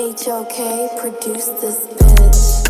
HOK produced this bitch.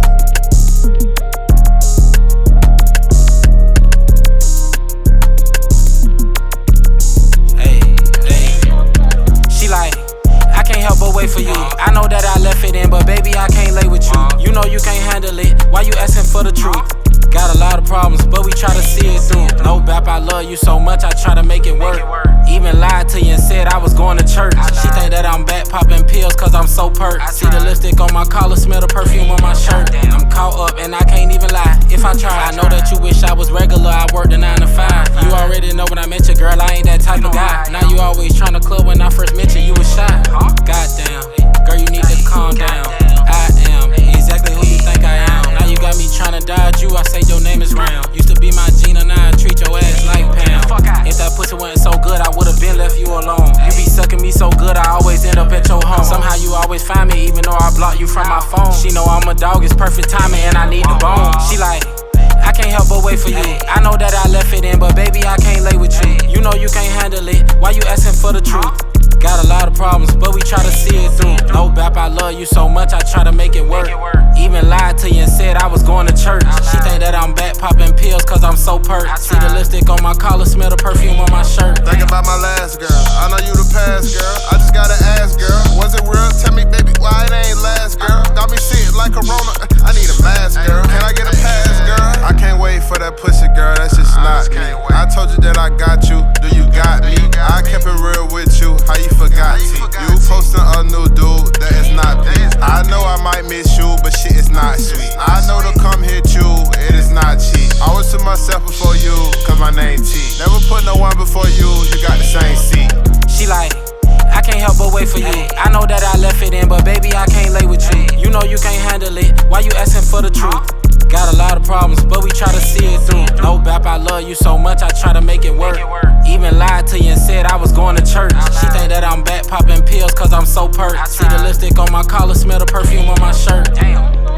She like, I can't help but wait for you. I know that I left it in, but baby, I can't lay with you. You know you can't handle it, why you asking for the truth? Got a lot of problems, but we try to see it through. No bap, I love you so much, I try to make it work. Even lied to you and said I was going to church. She think that I'm back popping pills cause I'm so pert. See the lipstick on my collar, smell the perfume on my shirt. I'm caught up and I can't even lie. If I try, I know that you wish I was regular, I worked a 9 to 5. You already know when I met you, girl, I ain't that type of guy. Now you always tryna club, when I first met you, you was shy. Goddamn, girl, you need to calm down. I am exactly who you think I am. Now you got me tryna dodge you, I say your name is Ram. Used to be my Gina, now I treat your ass like Pam. If that pussy wasn't so good, I would've been left you alone. You be sucking me so good, I always end up at your home. Somehow you always find me, even though I block you from my phone. She know I'm a dog, it's perfect timing, and I need the bone. She like, I can't help but wait for you. I know that I left it in, but baby, I can't lay with you. You know you can't handle it, why you asking for the truth? Got a lot of problems, but we try to see it through. No bap, I love you so much, I try to make it work. Even lied to you and said I was going to church. She think that I'm back popping pills cause I'm so pert. See the lipstick on my collar, smell the perfume on my shirt. Think about my last girl, I know you the past girl. I just gotta ask, girl, was it real? Tell me, baby, why it ain't last, girl? Got me sitting like Corona, I need a mask, girl. Can I get a pass, girl? I can't wait for that pussy, girl, that's just not me. I told you that I got you, do you got me? I kept it real with you, how you forgot T? You posting a new dude, that is not me. I know I might miss you, but shit is not sweet. I know to come hit you, it is not cheap. Always put myself before you, cause my name T. Never put no one before you, you got the same seat. She like, I can't help but wait for you. I know that I left it in, but baby, I can't lay with you. You know you can't handle it, why you asking for the truth? Got a lot of problems, but we try to see it through. No bap, I love you so much, I try to make it work. Even lied to you and said I was going to church. She think that I'm back popping pills cause I'm so pert. See the lipstick on my collar, smell the perfume on my shirt.